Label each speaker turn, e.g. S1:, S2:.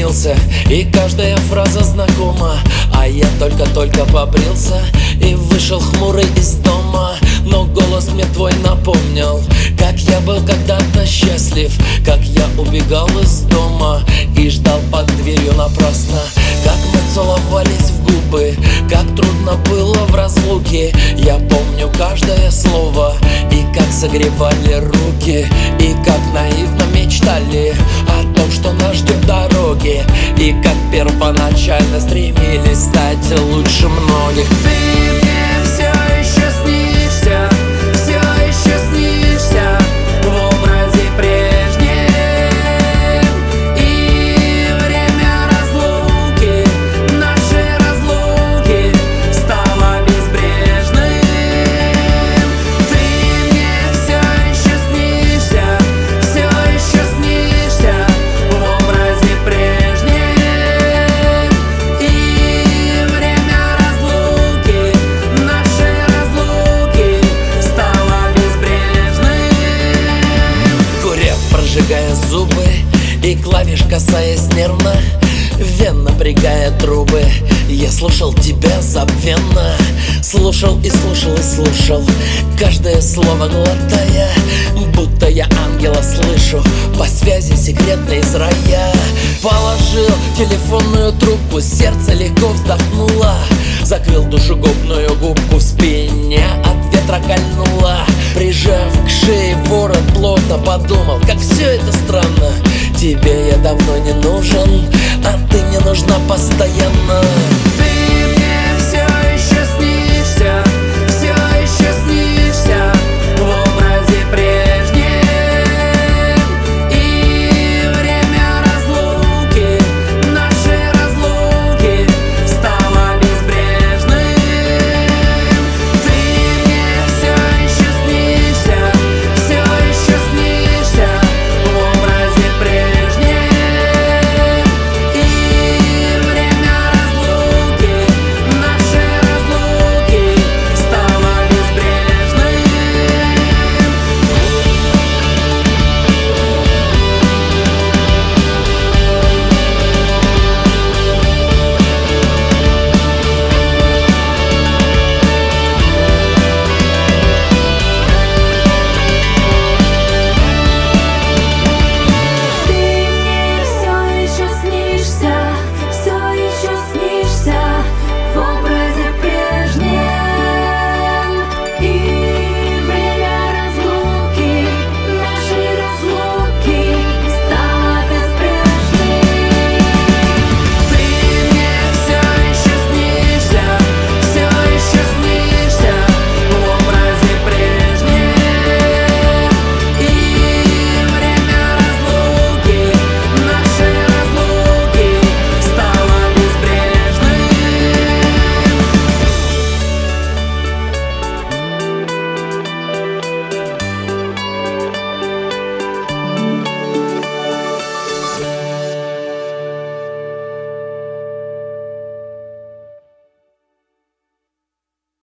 S1: снился, и каждая фраза знакома. А я только-только побрился и вышел хмурый из дома. Но голос мне твой напомнил, как я был когда-то счастлив, как я убегал из дома и ждал под дверью напрасно. Как мы целовались в губы, как трудно было в разлуке. Я помню каждое слово, и как согревали руки, и как наивно мечтали о том, что нас ждет дороги, и как первоначально стремились стать лучше многих. Ты мне все еще снишься, все еще снишься в образе прежнем, и время разлуки, нашей разлуки стало безбрежным. Ты мне все еще снишься, все еще снишься в образе прежнем, и время разлуки, нашей разлуки стало безбрежным. Куря, прожигая зубы, и клавиш касаясь нервно, вен напрягая трубы, я слушал тебя забвенно. Слушал и слушал и слушал, каждое слово глотая, будто я ангела слышу по связи секретной из рая. Положил телефонную трубку, сердце легко вздохнуло, закрыл душегубную губку, в спине от ветра кольнуло. Прижав к шее ворот плотно, подумал, как все это странно. Тебе я давно не нужен, а ты мне нужна постоянно.